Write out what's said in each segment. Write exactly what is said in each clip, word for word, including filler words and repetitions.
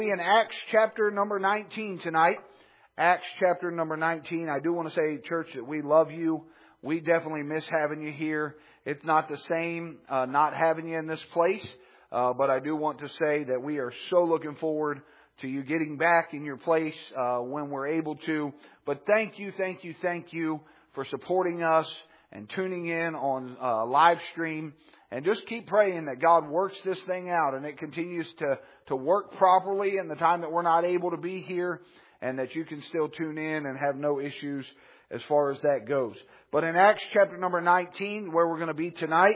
In Acts chapter number nineteen tonight. Acts chapter number nineteen. I do want to say, church, that we love you. We definitely miss having you here. It's not the same uh, not having you in this place. Uh, but I do want to say that we are so looking forward to you getting back in your place uh, when we're able to. But thank you, thank you, thank you for supporting us and tuning in on uh, live stream. And just keep praying that God works this thing out and it continues to, to work properly in the time that we're not able to be here, and that you can still tune in and have no issues as far as that goes. But in Acts chapter number nineteen, where we're going to be tonight,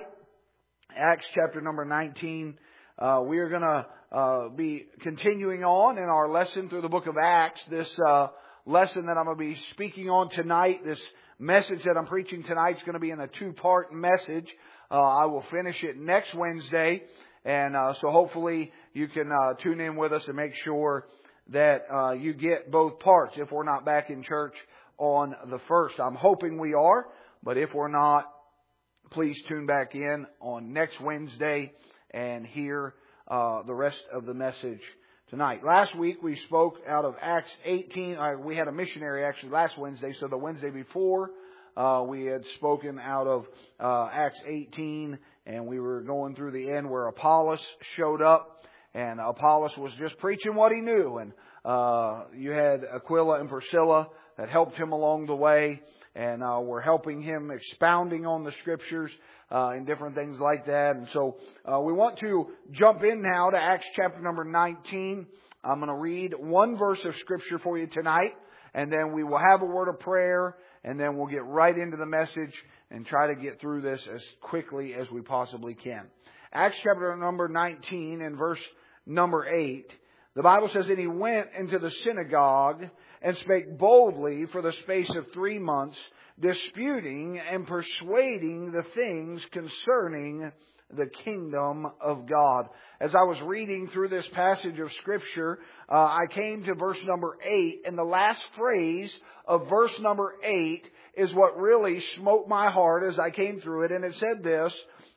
Acts chapter number nineteen, uh, we are going to uh, be continuing on in our lesson through the book of Acts. This uh, lesson that I'm going to be speaking on tonight, this message that I'm preaching tonight, is going to be in a two-part message. Uh, I will finish it next Wednesday, and uh, so hopefully you can uh, tune in with us and make sure that uh, you get both parts if we're not back in church on the first. I'm hoping we are, but if we're not, please tune back in on next Wednesday and hear uh, the rest of the message tonight. Last week we spoke out of Acts eighteen. Uh, we had a missionary actually last Wednesday, so the Wednesday before uh, we had spoken out of uh, Acts eighteen, and we were going through the end where Apollos showed up, and Apollos was just preaching what he knew, and uh, you had Aquila and Priscilla that helped him along the way, and uh, were helping him expounding on the Scriptures uh, and different things like that. And so uh, we want to jump in now to Acts chapter number nineteen. I'm going to read one verse of Scripture for you tonight, and then we will have a word of prayer, and then we'll get right into the message and try to get through this as quickly as we possibly can. Acts chapter number nineteen and verse number eight. The Bible says, "And he went into the synagogue and spake boldly for the space of three months, disputing and persuading the things concerning the kingdom of God." As I was reading through this passage of Scripture, uh, I came to verse number eight, and the last phrase of verse number eight is what really smote my heart as I came through it. And it said this,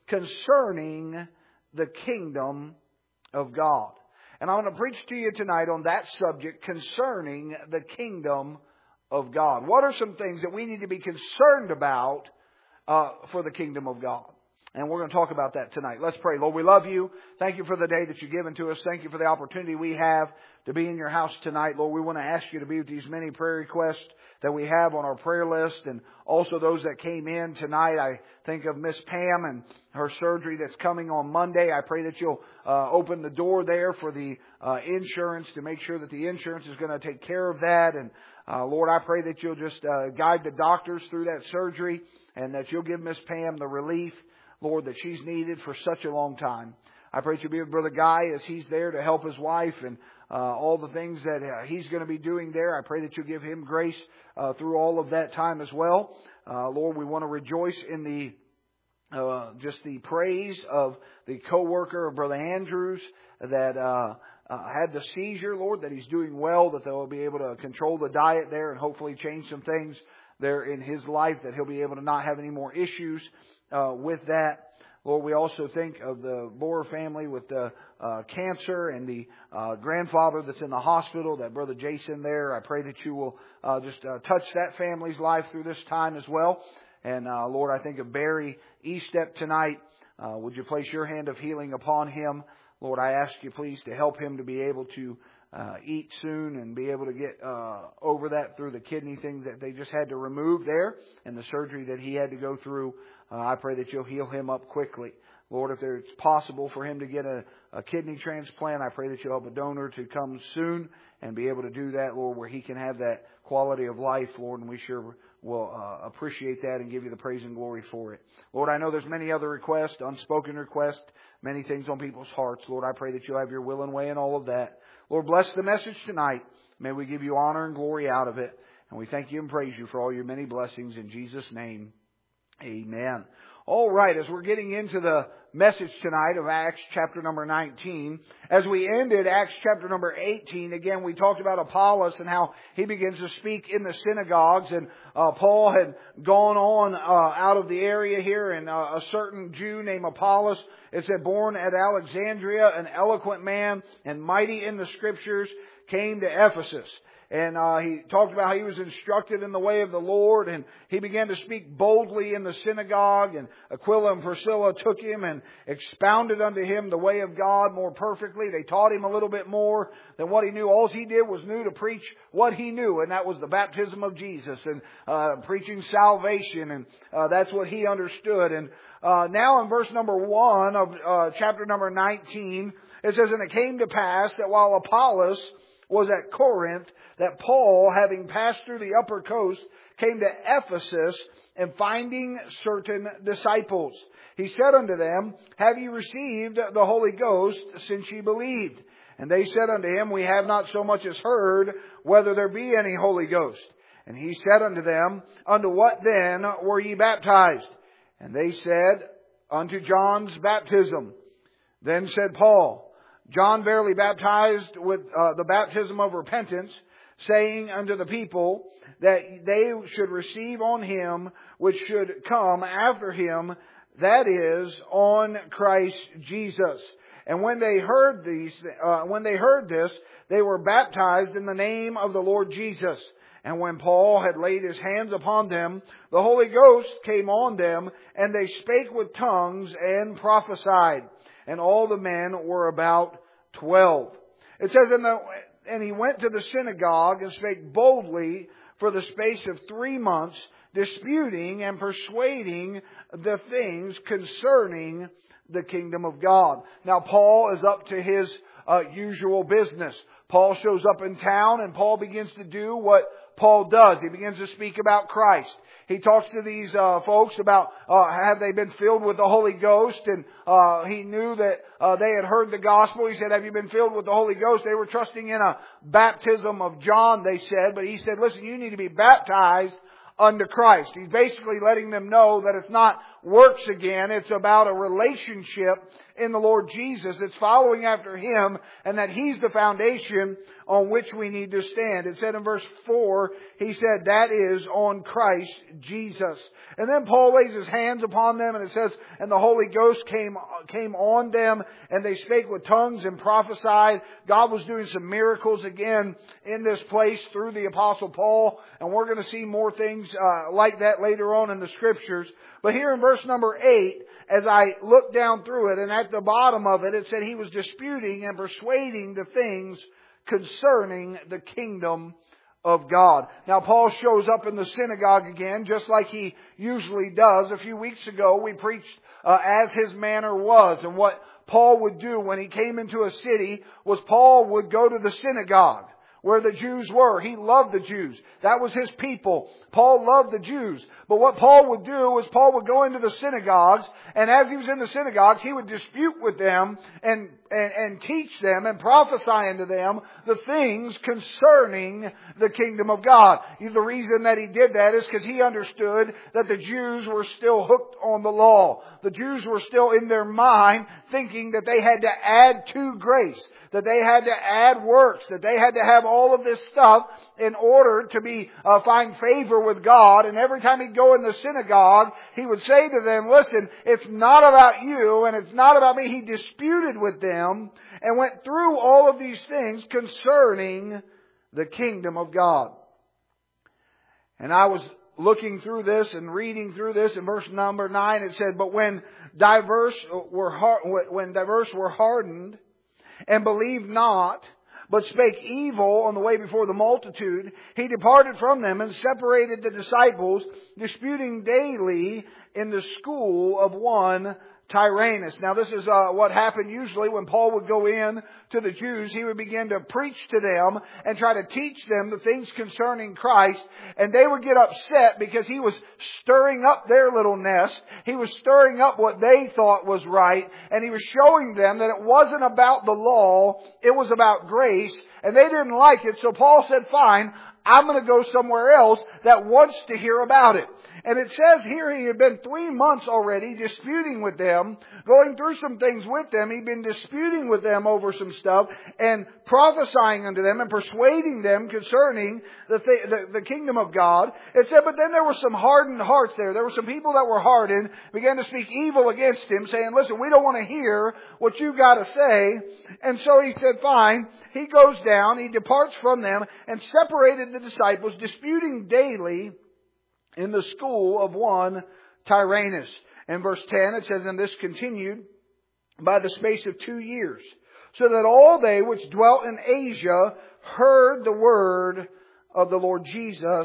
"concerning the kingdom of God." And I'm going to preach to you tonight on that subject, concerning the kingdom of God. What are some things that we need to be concerned about uh, for the kingdom of God? And we're going to talk about that tonight. Let's pray. Lord, we love you. Thank you for the day that you've given to us. Thank you for the opportunity we have to be in your house tonight. Lord, we want to ask you to be with these many prayer requests that we have on our prayer list, and also those that came in tonight. I think of Miss Pam and her surgery that's coming on Monday. I pray that you'll uh, open the door there for the uh, insurance to make sure that the insurance is going to take care of that. And uh, Lord, I pray that you'll just uh, guide the doctors through that surgery, and that you'll give Miss Pam the relief, Lord, that she's needed for such a long time. I pray that you'll be with Brother Guy as he's there to help his wife and uh, all the things that uh, he's going to be doing there. I pray that you'll give him grace uh, through all of that time as well. Uh, Lord, we want to rejoice in the uh, just the praise of the co-worker of Brother Andrews that uh, uh, had the seizure, Lord, that he's doing well, that they'll be able to control the diet there and hopefully change some things there in his life, that he'll be able to not have any more issues uh, with that. Lord, we also think of the Boer family with the uh, cancer and the uh, grandfather that's in the hospital, that Brother Jason there. I pray that you will uh, just uh, touch that family's life through this time as well. And uh, Lord, I think of Barry Estep tonight. Uh, would you place your hand of healing upon him? Lord, I ask you please to help him to be able to uh, eat soon and be able to get uh, over that through the kidney things that they just had to remove there and the surgery that he had to go through. Uh, I pray that you'll heal him up quickly. Lord, if it's possible for him to get a, a kidney transplant, I pray that you'll help a donor to come soon and be able to do that, Lord, where he can have that quality of life, Lord, and we sure will uh, appreciate that and give you the praise and glory for it. Lord, I know there's many other requests, unspoken requests, many things on people's hearts. Lord, I pray that you'll have your will and way in all of that. Lord, bless the message tonight. May we give you honor and glory out of it. And we thank you and praise you for all your many blessings in Jesus' name. Amen. All right, as we're getting into the message tonight of Acts chapter number nineteen, as we ended Acts chapter number eighteen, again we talked about Apollos and how he begins to speak in the synagogues, and uh, Paul had gone on uh, out of the area here, and uh, a certain Jew named Apollos, it said, born at Alexandria, an eloquent man and mighty in the Scriptures, came to Ephesus. And uh, he talked about how he was instructed in the way of the Lord, and he began to speak boldly in the synagogue, and Aquila and Priscilla took him and expounded unto him the way of God more perfectly. They taught him a little bit more than what he knew. All he did was knew to preach what he knew, and that was the baptism of Jesus and uh, preaching salvation, and uh, that's what he understood. And uh, now in verse number one of uh, chapter number nineteen, it says, "And it came to pass that while Apollos was at Corinth, that Paul, having passed through the upper coast, came to Ephesus, and finding certain disciples, he said unto them, Have ye received the Holy Ghost since ye believed? And they said unto him, We have not so much as heard whether there be any Holy Ghost. And he said unto them, Unto what then were ye baptized? And they said, Unto John's baptism. Then said Paul, John verily baptized with uh, the baptism of repentance, saying unto the people that they should receive on him which should come after him, that is, on Christ Jesus. And when they heard these, uh, when they heard this, they were baptized in the name of the Lord Jesus. And when Paul had laid his hands upon them, the Holy Ghost came on them, and they spake with tongues and prophesied. And all the men were about twelve." It says, in the, and he went to the synagogue and spake boldly for the space of three months, disputing and persuading the things concerning the kingdom of God. Now Paul is up to his uh, usual business. Paul shows up in town, and Paul begins to do what Paul does. He begins to speak about Christ. He talks to these uh, folks about uh, have they been filled with the Holy Ghost, and uh, he knew that uh, they had heard the gospel. He said, have you been filled with the Holy Ghost? They were trusting in a baptism of John, they said, but he said, listen, you need to be baptized unto Christ. He's basically letting them know that it's not works again. It's about a relationship in the Lord Jesus. It's following after Him, and that He's the foundation on which we need to stand. It said in verse four, he said, that is on Christ Jesus. And then Paul lays his hands upon them, and it says, and the Holy Ghost came, came on them, and they spake with tongues and prophesied. God was doing some miracles again in this place through the Apostle Paul, and we're going to see more things uh, like that later on in the Scriptures. But here in verse number eight, as I look down through it, and at the bottom of it, it said he was disputing and persuading the things concerning the kingdom of God. Now Paul shows up in the synagogue again, just like he usually does. A few weeks ago we preached uh, as his manner was, and what Paul would do when he came into a city was Paul would go to the synagogue where the Jews were. He loved the Jews. That was his people. Paul loved the Jews. But what Paul would do was Paul would go into the synagogues, and as he was in the synagogues, he would dispute with them and, and, and teach them and prophesy unto them the things concerning the kingdom of God. The reason that he did that is because he understood that the Jews were still hooked on the law. The Jews were still in their mind thinking that they had to add to grace, that they had to add works, that they had to have all of this stuff in order to be uh, find favor with God. And every time he'd go in the synagogue, he would say to them, listen, it's not about you and it's not about me. He disputed with them and went through all of these things concerning the kingdom of God. And I was looking through this and reading through this, in verse number nine it said, but when diverse were when diverse were hardened and believed not, but spake evil on the way before the multitude, he departed from them and separated the disciples, disputing daily in the school of one Tyrannus. Now this is uh, what happened usually when Paul would go in to the Jews. He would begin to preach to them and try to teach them the things concerning Christ. And they would get upset because he was stirring up their little nest. He was stirring up what they thought was right. And he was showing them that it wasn't about the law. It was about grace. And they didn't like it. So Paul said, fine, I'm going to go somewhere else that wants to hear about it. And it says here he had been three months already disputing with them, going through some things with them. He'd been disputing with them over some stuff and prophesying unto them and persuading them concerning the, th- the, the kingdom of God. It said, but then there were some hardened hearts there. There were some people that were hardened, began to speak evil against him, saying, listen, we don't want to hear what you've got to say. And so he said, fine. He goes down, he departs from them, and separated the disciples, disputing daily in the school of one Tyrannus. In verse ten it says, and this continued by the space of two years, so that all they which dwelt in Asia heard the word of the Lord Jesus,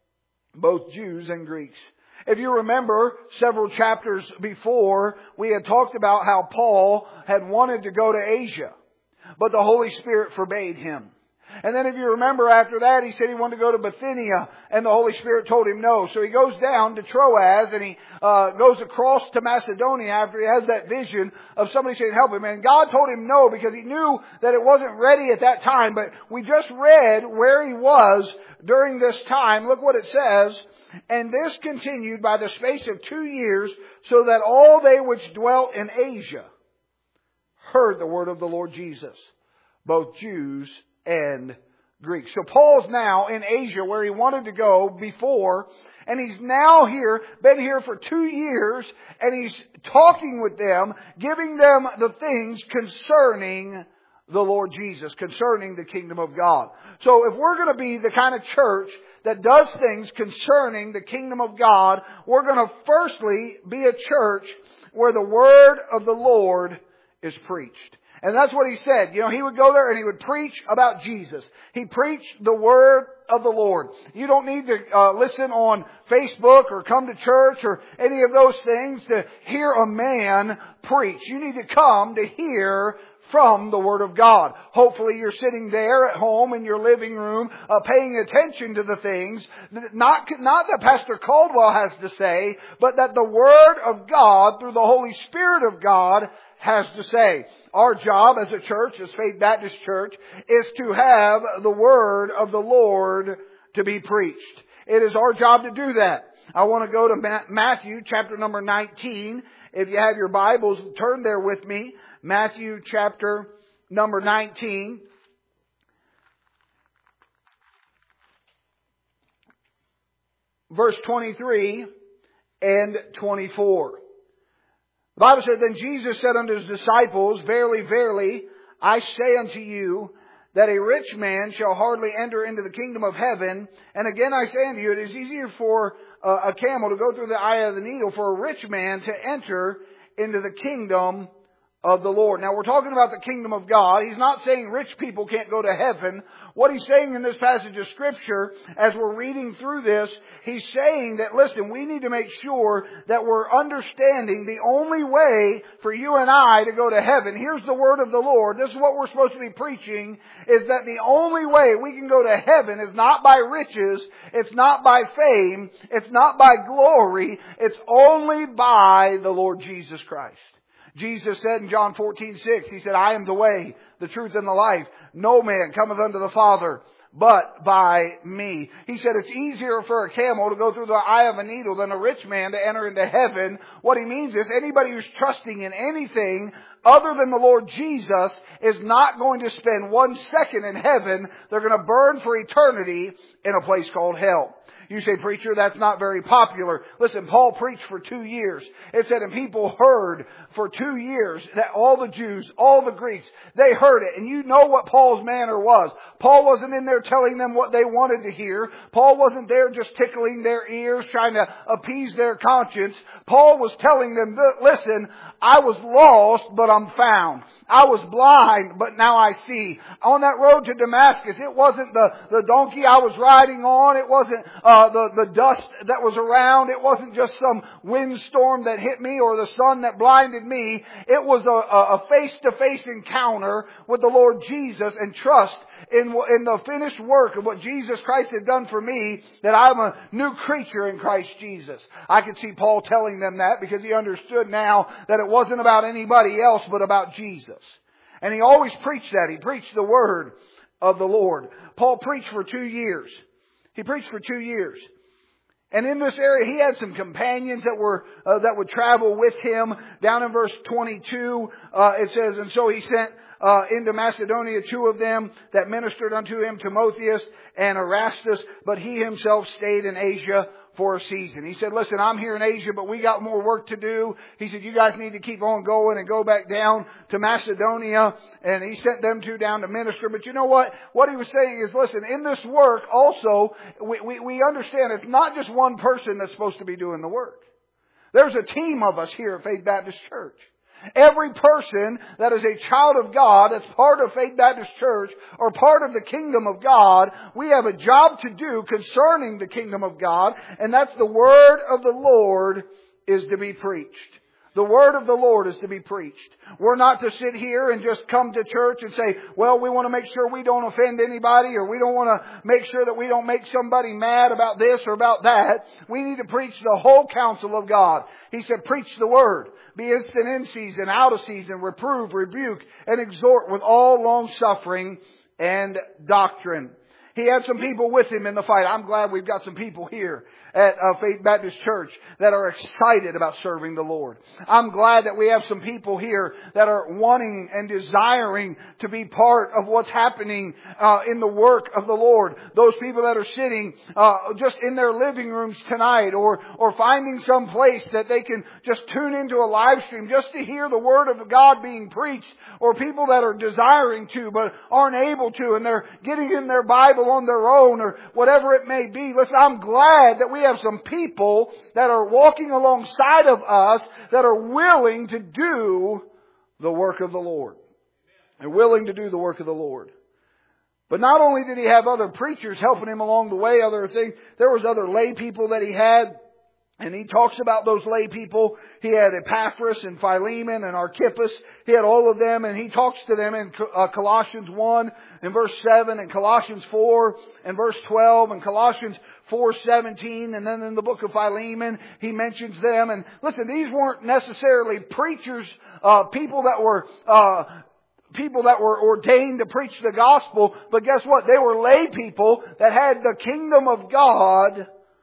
both Jews and Greeks. If you remember, several chapters before, we had talked about how Paul had wanted to go to Asia, but the Holy Spirit forbade him. And then if you remember after that, he said he wanted to go to Bithynia, and the Holy Spirit told him no. So he goes down to Troas, and he uh, goes across to Macedonia after he has that vision of somebody saying, help him. And God told him no, because he knew that it wasn't ready at that time. But we just read where he was during this time. Look what it says. And this continued by the space of two years, so that all they which dwelt in Asia heard the word of the Lord Jesus, both Jews and Greeks. So Paul's now in Asia where he wanted to go before, and he's now here, been here for two years, and he's talking with them, giving them the things concerning the Lord Jesus, concerning the kingdom of God. So if we're going to be the kind of church that does things concerning the kingdom of God, we're going to firstly be a church where the word of the Lord is preached. And that's what he said. You know, he would go there and he would preach about Jesus. He preached the word of the Lord. You don't need to uh, listen on Facebook or come to church or any of those things to hear a man preach. You need to come to hear from the Word of God. Hopefully you're sitting there at home in your living room uh, paying attention to the things, that not, not that Pastor Caldwell has to say, but that the Word of God, through the Holy Spirit of God, has to say. Our job as a church, as Faith Baptist Church, is to have the Word of the Lord to be preached. It is our job to do that. I want to go to Matthew chapter number nineteen. If you have your Bibles, turn there with me. Matthew chapter number nineteen. Verse twenty-three and twenty-four. The Bible said, then Jesus said unto his disciples, verily, verily, I say unto you, that a rich man shall hardly enter into the kingdom of heaven. And again I say unto you, it is easier for a camel to go through the eye of the needle for a rich man to enter into the kingdom of the Lord. Now we're talking about the kingdom of God. He's not saying rich people can't go to heaven. What he's saying in this passage of Scripture, as we're reading through this, he's saying that, listen, we need to make sure that we're understanding the only way for you and I to go to heaven. Here's the word of the Lord. This is what we're supposed to be preaching, is that the only way we can go to heaven is not by riches, it's not by fame, it's not by glory, it's only by the Lord Jesus Christ. Jesus said in John fourteen six, He said, I am the way, the truth, and the life. No man cometh unto the Father but by me. He said it's easier for a camel to go through the eye of a needle than a rich man to enter into heaven. What he means is anybody who's trusting in anything other than the Lord Jesus is not going to spend one second in heaven. They're going to burn for eternity in a place called hell. You say, preacher, that's not very popular. Listen, Paul preached for two years. It said, and people heard for two years that all the Jews, all the Greeks, they heard it. And you know what Paul's manner was. Paul wasn't in there telling them what they wanted to hear. Paul wasn't there just tickling their ears, trying to appease their conscience. Paul was telling them, listen, I was lost, but I'm found. I was blind, but now I see. On that road to Damascus, it wasn't the, the donkey I was riding on. It wasn't uh, the, the dust that was around. It wasn't just some windstorm that hit me or the sun that blinded me. It was a, a face-to-face encounter with the Lord Jesus and trust in, in the finished work of what Jesus Christ had done for me, that I'm a new creature in Christ Jesus. I could see Paul telling them that because he understood now that it wasn't about anybody else but about Jesus. And he always preached that. He preached the word of the Lord. Paul preached for two years. He preached for two years. And in this area, he had some companions that were uh, that would travel with him. Down in verse twenty-two, uh, it says, "And so he sent uh, into Macedonia two of them that ministered unto him, Timotheus and Erastus, but he himself stayed in Asia for a season." He said, "Listen, I'm here in Asia, but we got more work to do." He said, "You guys need to keep on going and go back down to Macedonia." And he sent them two down to minister. But you know what? What he was saying is, listen, in this work also, we, we, we understand it's not just one person that's supposed to be doing the work. There's a team of us here at Faith Baptist Church. Every person that is a child of God, that's part of Faith Baptist Church, or part of the kingdom of God, we have a job to do concerning the kingdom of God, and that's the word of the Lord is to be preached. The word of the Lord is to be preached. We're not to sit here and just come to church and say, well, we want to make sure we don't offend anybody, or we don't want to make sure that we don't make somebody mad about this or about that. We need to preach the whole counsel of God. He said, preach the word. Be instant in season, out of season, reprove, rebuke, and exhort with all long suffering and doctrine. He had some people with him in the fight. I'm glad we've got some people here at uh, Faith Baptist Church that are excited about serving the Lord. I'm glad that we have some people here that are wanting and desiring to be part of what's happening uh, in the work of the Lord. Those people that are sitting uh, just in their living rooms tonight, or or finding some place that they can just tune into a live stream just to hear the Word of God being preached, or people that are desiring to but aren't able to, and they're getting in their Bible on their own, or whatever it may be. Listen, I'm glad that we have some people that are walking alongside of us that are willing to do the work of the Lord. They're willing to do the work of the Lord. But not only did he have other preachers helping him along the way, other things, there was other lay people that he had. And he talks about those lay people. He had Epaphras and Philemon and Archippus. He had all of them, and he talks to them in Colossians one and verse seven, and Colossians four and verse twelve, and Colossians four seventeen, and then in the book of Philemon he mentions them. And listen, these weren't necessarily preachers, uh, people that were uh, people that were ordained to preach the gospel, but guess what? They were lay people that had the kingdom of God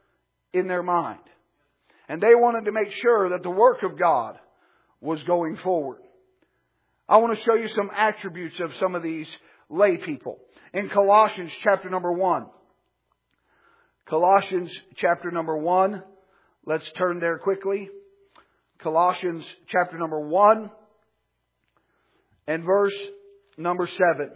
in their mind. And they wanted to make sure that the work of God was going forward. I want to show you some attributes of some of these lay people. In Colossians chapter number one. Colossians chapter number one. Let's turn there quickly. Colossians chapter number one and verse number seven.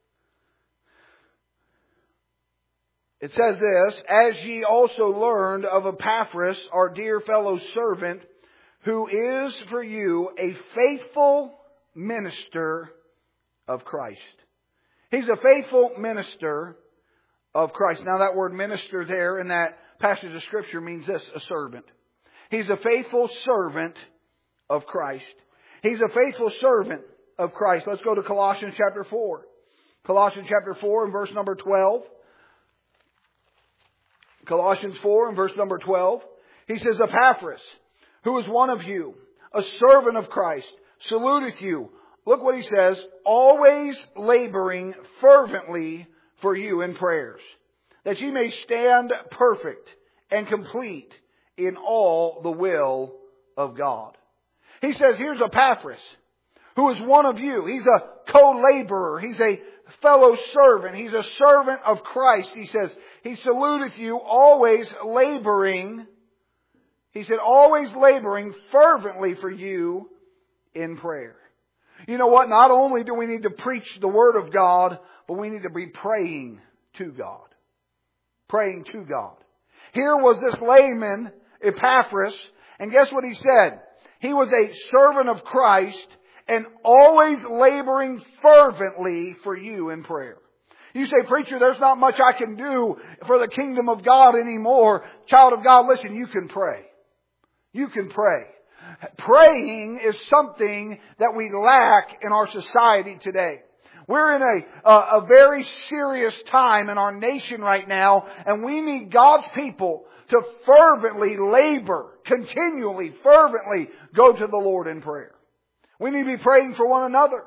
It says this, "As ye also learned of Epaphras, our dear fellow servant, who is for you a faithful minister of Christ." He's a faithful minister of Christ. Now that word minister there in that passage of Scripture means this, a servant. He's a faithful servant of Christ. He's a faithful servant of Christ. Let's go to Colossians chapter four. Colossians chapter four and verse number twelve. Colossians four and verse number twelve. He says, "Epaphras, who is one of you, a servant of Christ, saluteth you." Look what he says, "always laboring fervently for you in prayers, that ye may stand perfect and complete in all the will of God." He says, here's Epaphras, who is one of you. He's a co-laborer. He's a fellow servant. He's a servant of Christ. He says, he saluteth you, always laboring. He said, always laboring fervently for you in prayer. You know what? Not only do we need to preach the Word of God, but we need to be praying to God. Praying to God. Here was this layman, Epaphras, and guess what he said? He was a servant of Christ and always laboring fervently for you in prayer. You say, "Preacher, there's not much I can do for the kingdom of God anymore." Child of God, listen, you can pray. You can pray. Praying is something that we lack in our society today. We're in a, a, a very serious time in our nation right now, and we need God's people to fervently labor, continually, fervently go to the Lord in prayer. We need to be praying for one another.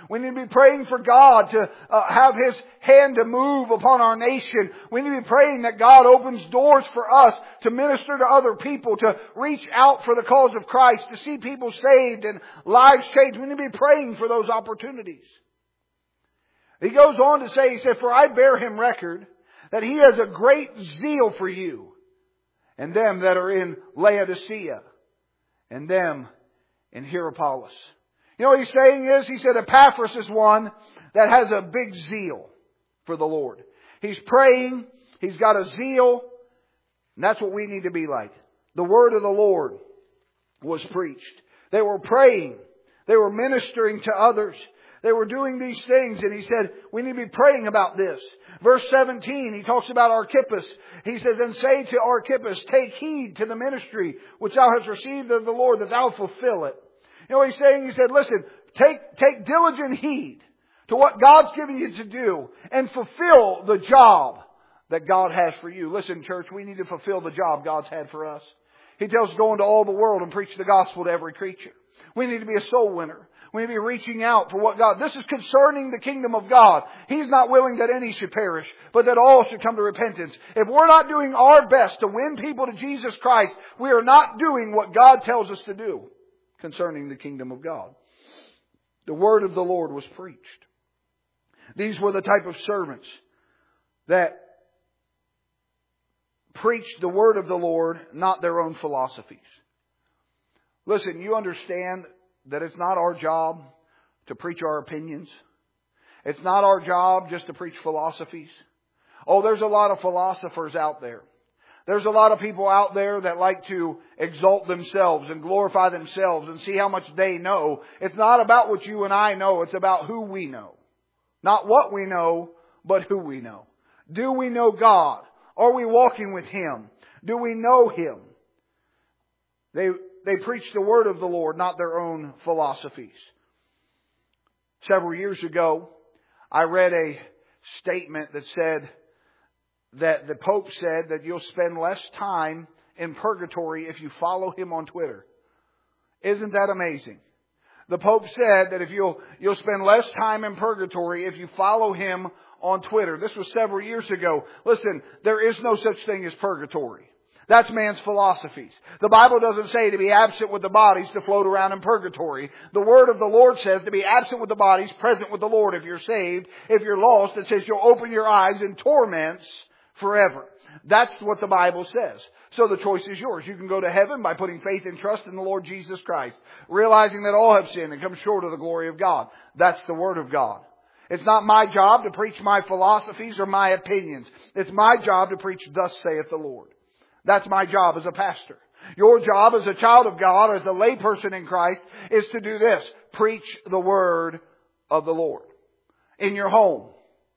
We need to be praying for God to uh, have His hand to move upon our nation. We need to be praying that God opens doors for us to minister to other people, to reach out for the cause of Christ, to see people saved and lives changed. We need to be praying for those opportunities. He goes on to say, he said, "For I bear Him record that He has a great zeal for you, and them that are in Laodicea, and them in Hierapolis." You know what he's saying is, he said Epaphras is one that has a big zeal for the Lord. He's praying, he's got a zeal, and that's what we need to be like. The word of the Lord was preached. They were praying. They were ministering to others. They were doing these things, and he said, we need to be praying about this. Verse seventeen, he talks about Archippus. He says, "And say to Archippus, take heed to the ministry which thou hast received of the Lord, that thou fulfill it." You know what he's saying? He said, listen, take, take diligent heed to what God's giving you to do and fulfill the job that God has for you. Listen, church, we need to fulfill the job God's had for us. He tells us to go into all the world and preach the gospel to every creature. We need to be a soul winner. We need to be reaching out for what God... This is concerning the kingdom of God. He's not willing that any should perish, but that all should come to repentance. If we're not doing our best to win people to Jesus Christ, we are not doing what God tells us to do concerning the kingdom of God. The word of the Lord was preached. These were the type of servants that preached the word of the Lord, not their own philosophies. Listen, you understand that it's not our job to preach our opinions. It's not our job just to preach philosophies. Oh, there's a lot of philosophers out there. There's a lot of people out there that like to exalt themselves and glorify themselves and see how much they know. It's not about what you and I know. It's about who we know. Not what we know, but who we know. Do we know God? Are we walking with Him? Do we know Him? They, they preach the word of the Lord, not their own philosophies. Several years ago, I read a statement that said, that the Pope said that you'll spend less time in purgatory if you follow him on Twitter. Isn't that amazing? The Pope said that if you'll, you'll spend less time in purgatory if you follow him on Twitter. This was several years ago. Listen, there is no such thing as purgatory. That's man's philosophies. The Bible doesn't say to be absent with the bodies to float around in purgatory. The word of the Lord says to be absent with the bodies, present with the Lord if you're saved. If you're lost, it says you'll open your eyes in torments forever. That's what the Bible says. So the choice is yours. You can go to heaven by putting faith and trust in the Lord Jesus Christ, realizing that all have sinned and come short of the glory of God. That's the Word of God. It's not my job to preach my philosophies or my opinions. It's my job to preach, "Thus saith the Lord." That's my job as a pastor. Your job as a child of God, as a layperson in Christ, is to do this. Preach the Word of the Lord. In your home,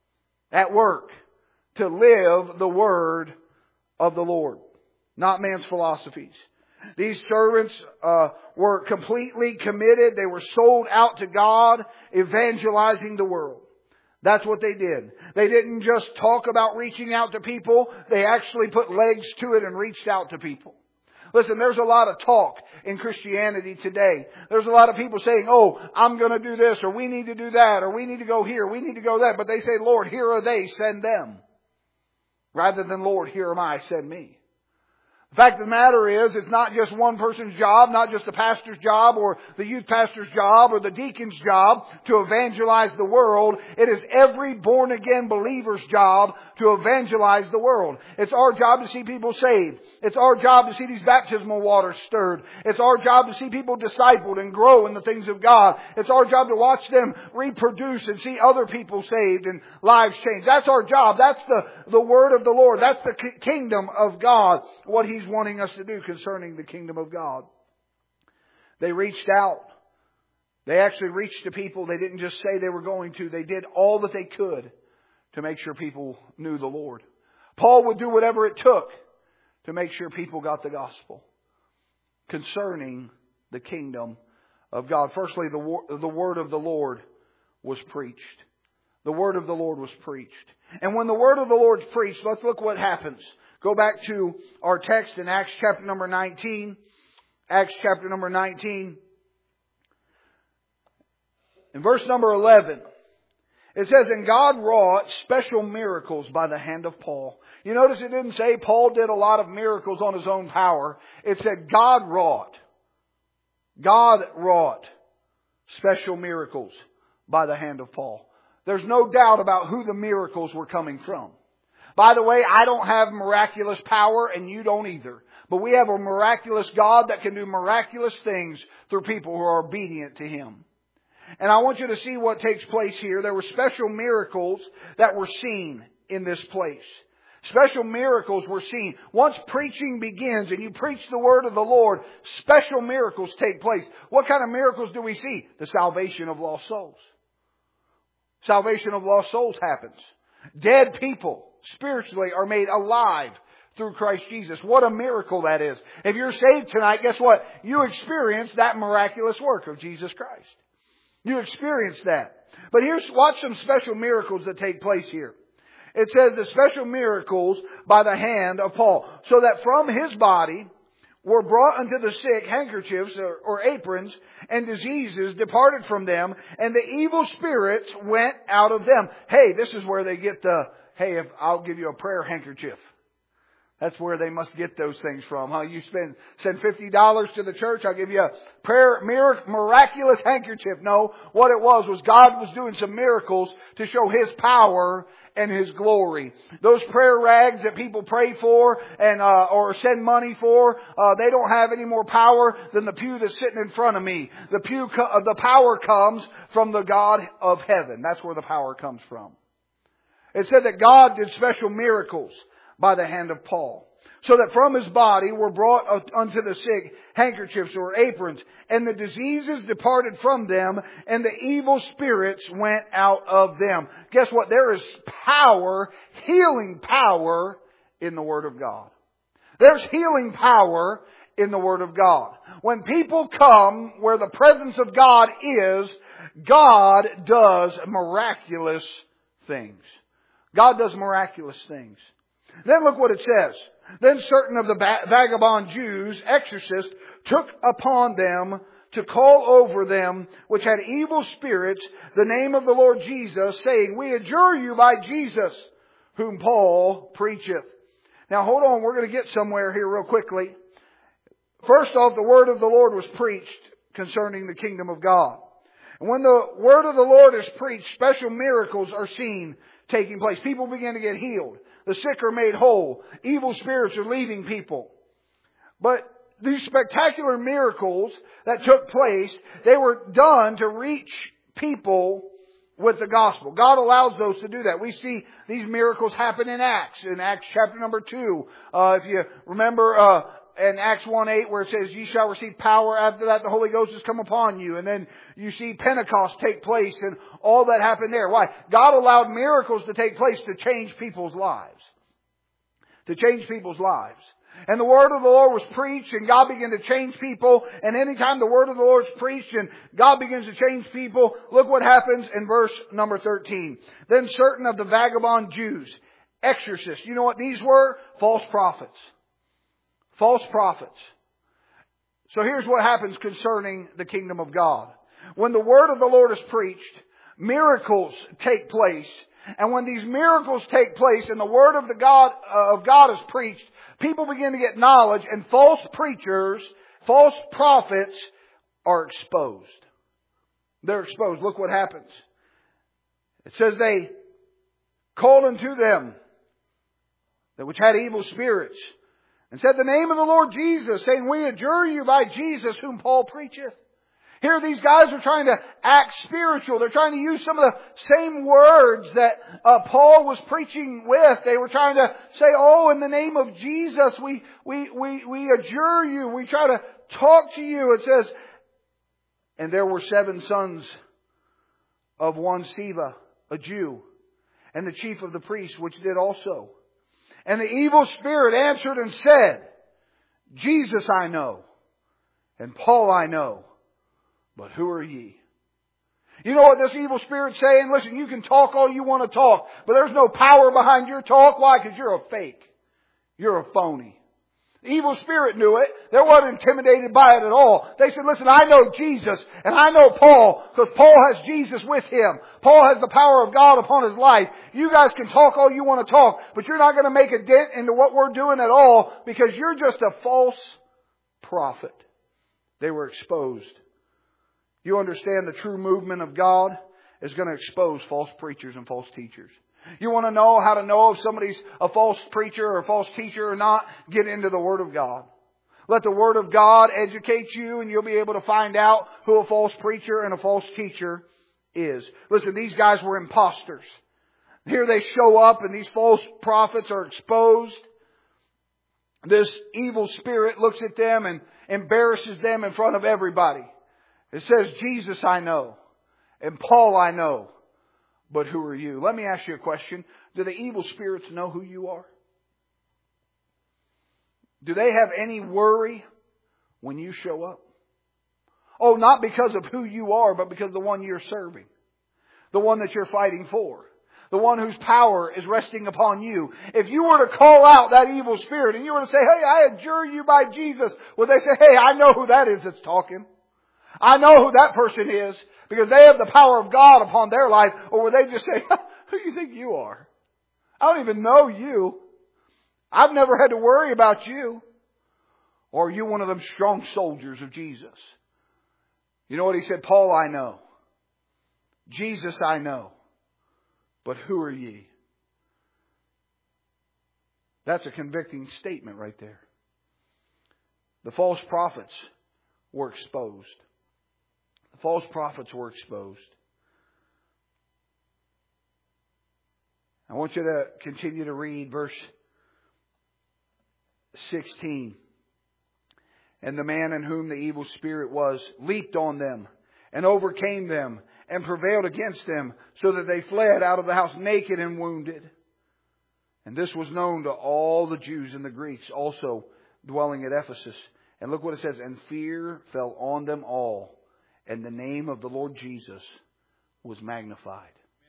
at work, to live the word of the Lord, not man's philosophies. These servants uh, were completely committed. They were sold out to God, evangelizing the world. That's what they did. They didn't just talk about reaching out to people. They actually put legs to it and reached out to people. Listen, there's a lot of talk in Christianity today. There's a lot of people saying, "Oh, I'm going to do this," or "We need to do that," or "We need to go here, we need to go that." But they say, "Lord, here are they, send them." Rather than, "Lord, here am I, send me." The fact of the matter is, it's not just one person's job, not just the pastor's job or the youth pastor's job or the deacon's job to evangelize the world. It is every born-again believer's job to evangelize the world. It's our job to see people saved. It's our job to see these baptismal waters stirred. It's our job to see people discipled and grow in the things of God. It's our job to watch them reproduce and see other people saved and lives changed. That's our job. That's the, the word of the Lord. That's the kingdom of God. What He's wanting us to do concerning the kingdom of God. They reached out. They actually reached to people. They didn't just say they were going to. They did all that they could to make sure people knew the Lord. Paul would do whatever it took to make sure people got the gospel concerning the kingdom of God. Firstly, the, the word of the Lord was preached. The word of the Lord was preached. And when the word of the Lord's preached, let's look what happens. Go back to our text in Acts chapter number nineteen. Acts chapter number nineteen. In verse number eleven, it says, and God wrought special miracles by the hand of Paul. You notice it didn't say Paul did a lot of miracles on his own power. It said God wrought. God wrought special miracles by the hand of Paul. There's no doubt about who the miracles were coming from. By the way, I don't have miraculous power and you don't either. But we have a miraculous God that can do miraculous things through people who are obedient to Him. And I want you to see what takes place here. There were special miracles that were seen in this place. Special miracles were seen. Once preaching begins and you preach the word of the Lord, special miracles take place. What kind of miracles do we see? The salvation of lost souls. Salvation of lost souls happens. Dead people spiritually are made alive through Christ Jesus. What a miracle that is. If you're saved tonight, guess what? You experience that miraculous work of Jesus Christ. You experience that. But here's, watch some special miracles that take place here. It says the special miracles by the hand of Paul. So that from his body were brought unto the sick handkerchiefs or, or aprons, and diseases departed from them, and the evil spirits went out of them. Hey, this is where they get the, hey, if I'll give you a prayer handkerchief. That's where they must get those things from. Huh? You spend, send fifty dollars to the church, I'll give you a prayer, miraculous handkerchief. No, what it was was God was doing some miracles to show His power and His glory. Those prayer rags that people pray for and uh, or send money for, uh, they don't have any more power than the pew that's sitting in front of me. The pew, co- the power comes from the God of heaven. That's where the power comes from. It said that God did special miracles by the hand of Paul. So that from his body were brought unto the sick handkerchiefs or aprons, and the diseases departed from them, and the evil spirits went out of them. Guess what? There is power, healing power in the Word of God. There's healing power in the Word of God. When people come where the presence of God is, God does miraculous things. God does miraculous things. Then look what it says. Then certain of the vagabond Jews, exorcists, took upon them to call over them, which had evil spirits, the name of the Lord Jesus, saying, we adjure you by Jesus, whom Paul preacheth. Now hold on, we're going to get somewhere here real quickly. First off, the word of the Lord was preached concerning the kingdom of God. And when the word of the Lord is preached, special miracles are seen taking place. People begin to get healed. The sick are made whole. Evil spirits are leaving people. But these spectacular miracles that took place, they were done to reach people with the gospel. God allows those to do that. We see these miracles happen in Acts. In Acts chapter number two. Uh, if you remember uh, in Acts one eight where it says, ye shall receive power. After that the Holy Ghost has come upon you. And then you see Pentecost take place and all that happened there. Why? God allowed miracles to take place to change people's lives. To change people's lives. And the word of the Lord was preached and God began to change people. And anytime the word of the Lord is preached and God begins to change people, look what happens in verse number thirteen. Then certain of the vagabond Jews, exorcists. You know what these were? False prophets. False prophets. So here's what happens concerning the kingdom of God. When the word of the Lord is preached, miracles take place. And when these miracles take place and the word of the God uh, of God is preached, people begin to get knowledge, and false preachers, false prophets are exposed. They're exposed. Look what happens. It says they called unto them that which had evil spirits, and said the name of the Lord Jesus, saying, we adjure you by Jesus whom Paul preacheth. Here these guys are trying to act spiritual. They're trying to use some of the same words that uh, Paul was preaching with. They were trying to say, oh, in the name of Jesus, we, we, we, we adjure you. We try to talk to you. It says, and there were seven sons of one Sceva, a Jew, and the chief of the priests, which did also. And the evil spirit answered and said, Jesus I know, and Paul I know. But who are ye? You know what this evil spirit's saying? Listen, you can talk all you want to talk, but there's no power behind your talk. Why? Because you're a fake. You're a phony. The evil spirit knew it. They weren't intimidated by it at all. They said, listen, I know Jesus and I know Paul because Paul has Jesus with him. Paul has the power of God upon his life. You guys can talk all you want to talk, but you're not going to make a dent into what we're doing at all because you're just a false prophet. They were exposed. You understand the true movement of God is going to expose false preachers and false teachers. You want to know how to know if somebody's a false preacher or a false teacher or not? Get into the Word of God. Let the Word of God educate you and you'll be able to find out who a false preacher and a false teacher is. Listen, these guys were imposters. Here they show up and these false prophets are exposed. This evil spirit looks at them and embarrasses them in front of everybody. It says, Jesus I know and Paul I know. But who are you? Let me ask you a question. Do the evil spirits know who you are? Do they have any worry when you show up? Oh, not because of who you are, but because of the one you're serving. The one that you're fighting for. The one whose power is resting upon you. If you were to call out that evil spirit and you were to say, hey, I adjure you by Jesus. Would they say, hey, I know who that is that's talking. I know who that person is because they have the power of God upon their life. Or would they just say, who do you think you are? I don't even know you. I've never had to worry about you. Or are you one of them strong soldiers of Jesus? You know what he said? Paul I know. Jesus I know. But who are ye? That's a convicting statement right there. The false prophets were exposed. The false prophets were exposed. I want you to continue to read verse sixteen. And the man in whom the evil spirit was leaped on them and overcame them and prevailed against them so that they fled out of the house naked and wounded. And this was known to all the Jews and the Greeks also dwelling at Ephesus. And look what it says. And fear fell on them all. And the name of the Lord Jesus was magnified.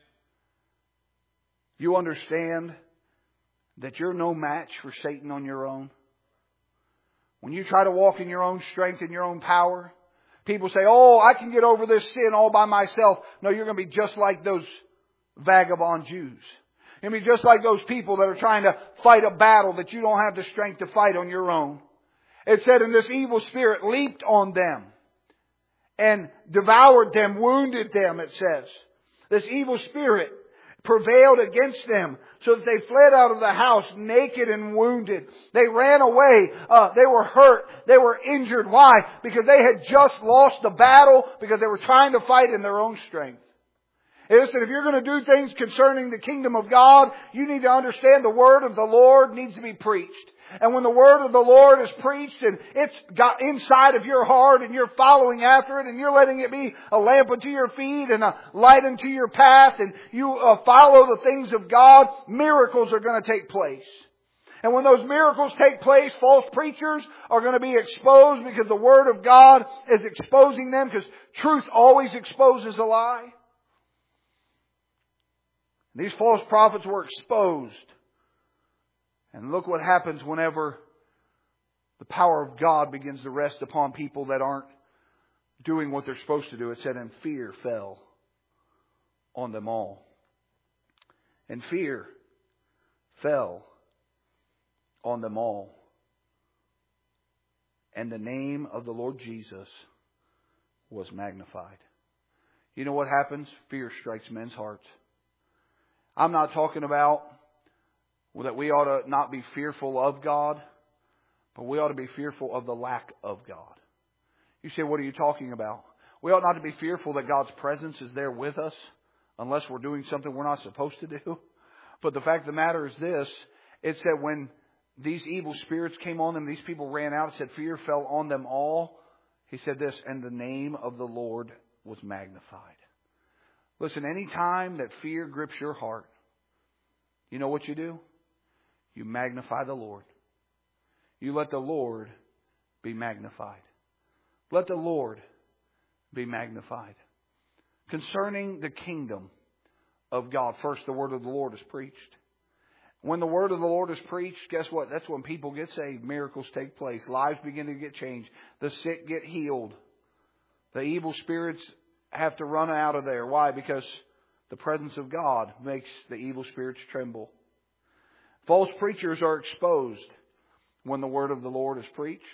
You understand that you're no match for Satan on your own? When you try to walk in your own strength and your own power, people say, oh, I can get over this sin all by myself. No, you're going to be just like those vagabond Jews. You're going to be just like those people that are trying to fight a battle that you don't have the strength to fight on your own. It said, and this evil spirit leaped on them and devoured them, wounded them, it says. This evil spirit prevailed against them so that they fled out of the house naked and wounded. They ran away. Uh, they were hurt. They were injured. Why? Because they had just lost the battle because they were trying to fight in their own strength. And listen, if you're going to do things concerning the kingdom of God, you need to understand the word of the Lord needs to be preached. And when the word of the Lord is preached and it's got inside of your heart and you're following after it and you're letting it be a lamp unto your feet and a light unto your path and you uh, follow the things of God, miracles are going to take place. And when those miracles take place, false preachers are going to be exposed because the word of God is exposing them because truth always exposes a lie. These false prophets were exposed. And look what happens whenever the power of God begins to rest upon people that aren't doing what they're supposed to do. It said, and fear fell on them all. And fear fell on them all. And the name of the Lord Jesus was magnified. You know what happens? Fear strikes men's hearts. I'm not talking about well, that we ought to not be fearful of God, but we ought to be fearful of the lack of God. You say, what are you talking about? We ought not to be fearful that God's presence is there with us unless we're doing something we're not supposed to do. But the fact of the matter is this, it said when these evil spirits came on them, these people ran out, it said fear fell on them all. He said this, and the name of the Lord was magnified. Listen, any time that fear grips your heart, you know what you do? You magnify the Lord. You let the Lord be magnified. Let the Lord be magnified. Concerning the kingdom of God, first the word of the Lord is preached. When the word of the Lord is preached, guess what? That's when people get saved. Miracles take place. Lives begin to get changed. The sick get healed. The evil spirits have to run out of there. Why? Because the presence of God makes the evil spirits tremble. False preachers are exposed when the word of the Lord is preached.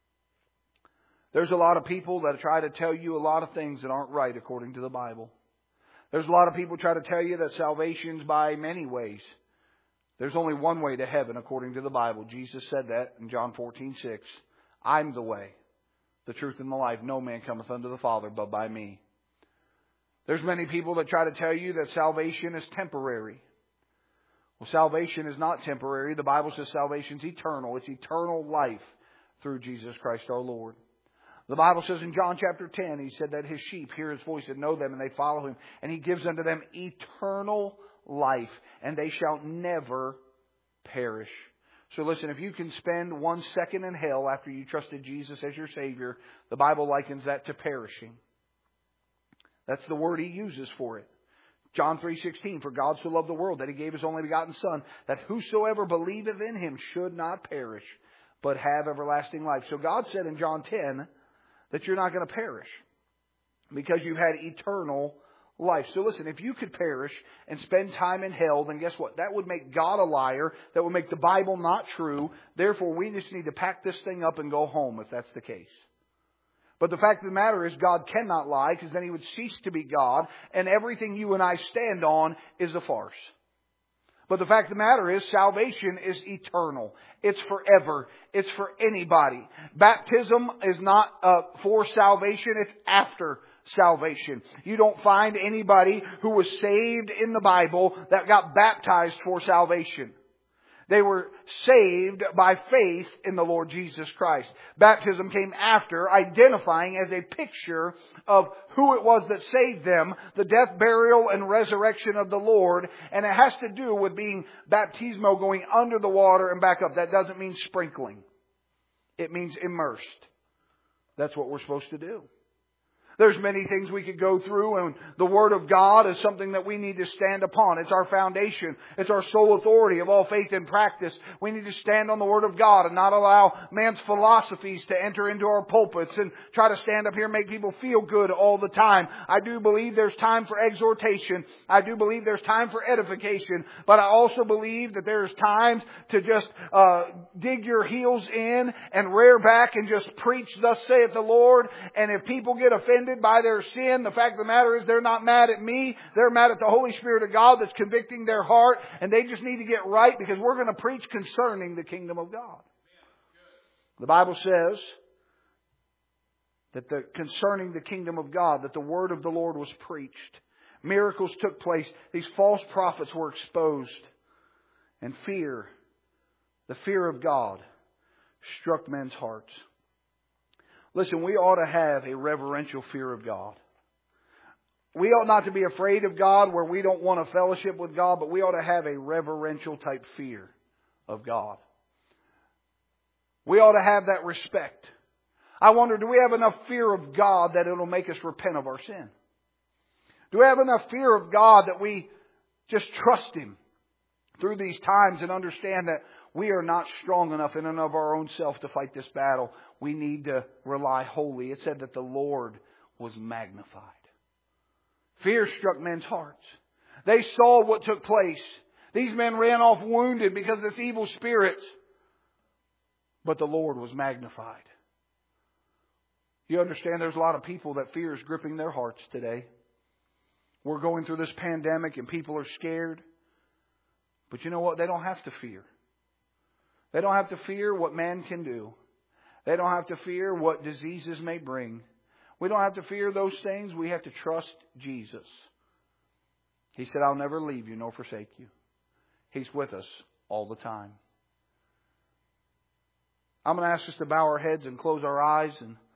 There's a lot of people that try to tell you a lot of things that aren't right according to the Bible. There's a lot of people try to tell you that salvation's by many ways. There's only one way to heaven according to the Bible. Jesus said that in John fourteen six. I'm the way, the truth, and the life. No man cometh unto the Father but by me. There's many people that try to tell you that salvation is temporary. Well, salvation is not temporary. The Bible says salvation is eternal. It's eternal life through Jesus Christ our Lord. The Bible says in John chapter ten, He said that His sheep hear His voice and know them and they follow Him. And He gives unto them eternal life, and they shall never perish. So listen, if you can spend one second in hell after you trusted Jesus as your Savior, the Bible likens that to perishing. That's the word He uses for it. John three sixteen, for God so loved the world that He gave His only begotten Son, that whosoever believeth in Him should not perish, but have everlasting life. So God said in John ten that you're not going to perish because you've had eternal life. So listen, if you could perish and spend time in hell, then guess what? That would make God a liar. That would make the Bible not true. Therefore, we just need to pack this thing up and go home if that's the case. But the fact of the matter is God cannot lie, because then He would cease to be God, and everything you and I stand on is a farce. But the fact of the matter is salvation is eternal. It's forever. It's for anybody. Baptism is not uh, for salvation. It's after salvation. You don't find anybody who was saved in the Bible that got baptized for salvation. They were saved by faith in the Lord Jesus Christ. Baptism came after, identifying as a picture of who it was that saved them, the death, burial, and resurrection of the Lord. And it has to do with being baptismo, going under the water and back up. That doesn't mean sprinkling. It means immersed. That's what we're supposed to do. There's many things we could go through, and the Word of God is something that we need to stand upon. It's our foundation. It's our sole authority of all faith and practice. We need to stand on the Word of God and not allow man's philosophies to enter into our pulpits and try to stand up here and make people feel good all the time. I do believe there's time for exhortation. I do believe there's time for edification. But I also believe that there's times to just uh, dig your heels in and rear back and just preach, thus saith the Lord. And if people get offended by their sin, the fact of the matter is they're not mad at me. They're mad at the Holy Spirit of God that's convicting their heart, and they just need to get right, because we're going to preach concerning the kingdom of God. The Bible says that the concerning the kingdom of God, that the word of the Lord was preached. Miracles took place. These false prophets were exposed. And fear, the fear of God, struck men's hearts. Listen, we ought to have a reverential fear of God. We ought not to be afraid of God where we don't want a fellowship with God, but we ought to have a reverential type fear of God. We ought to have that respect. I wonder, do we have enough fear of God that it'll make us repent of our sin? Do we have enough fear of God that we just trust Him through these times and understand that we are not strong enough in and of our own self to fight this battle? We need to rely wholly. It said that the Lord was magnified. Fear struck men's hearts. They saw what took place. These men ran off wounded because of this evil spirit. But the Lord was magnified. You understand there's a lot of people that fear is gripping their hearts today. We're going through this pandemic and people are scared. But you know what? They don't have to fear. They don't have to fear what man can do. They don't have to fear what diseases may bring. We don't have to fear those things. We have to trust Jesus. He said, I'll never leave you nor forsake you. He's with us all the time. I'm going to ask us to bow our heads and close our eyes. And